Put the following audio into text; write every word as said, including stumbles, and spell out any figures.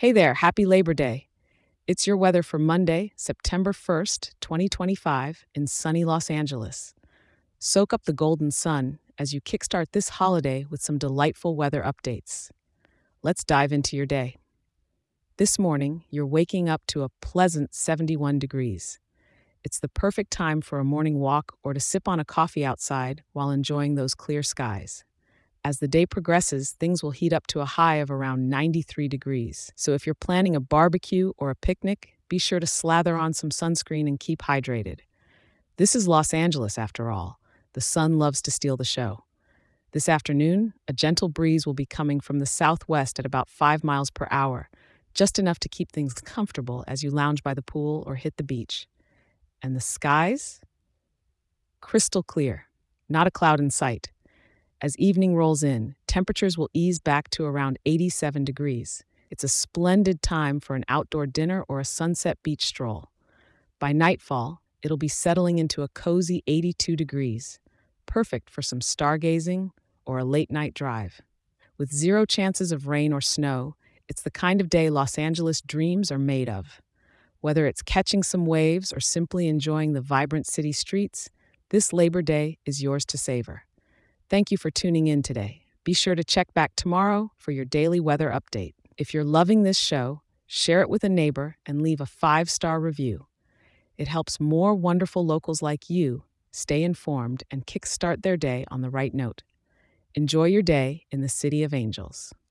Hey there, happy Labor Day. It's your weather for Monday, September first, twenty twenty-five, in sunny Los Angeles. Soak up the golden sun as you kickstart this holiday with some delightful weather updates. Let's dive into your day. This morning, you're waking up to a pleasant seventy-one degrees. It's the perfect time for a morning walk or to sip on a coffee outside while enjoying those clear skies. As the day progresses, things will heat up to a high of around ninety-three degrees. So if you're planning a barbecue or a picnic, be sure to slather on some sunscreen and keep hydrated. This is Los Angeles, after all. The sun loves to steal the show. This afternoon, a gentle breeze will be coming from the southwest at about five miles per hour, just enough to keep things comfortable as you lounge by the pool or hit the beach. And the skies? Crystal clear, not a cloud in sight. As evening rolls in, temperatures will ease back to around eighty-seven degrees. It's a splendid time for an outdoor dinner or a sunset beach stroll. By nightfall, it'll be settling into a cozy eighty-two degrees, perfect for some stargazing or a late night drive. With zero chances of rain or snow, it's the kind of day Los Angeles dreams are made of. Whether it's catching some waves or simply enjoying the vibrant city streets, this Labor Day is yours to savor. Thank you for tuning in today. Be sure to check back tomorrow for your daily weather update. If you're loving this show, share it with a neighbor and leave a five-star review. It helps more wonderful locals like you stay informed and kickstart their day on the right note. Enjoy your day in the City of Angels.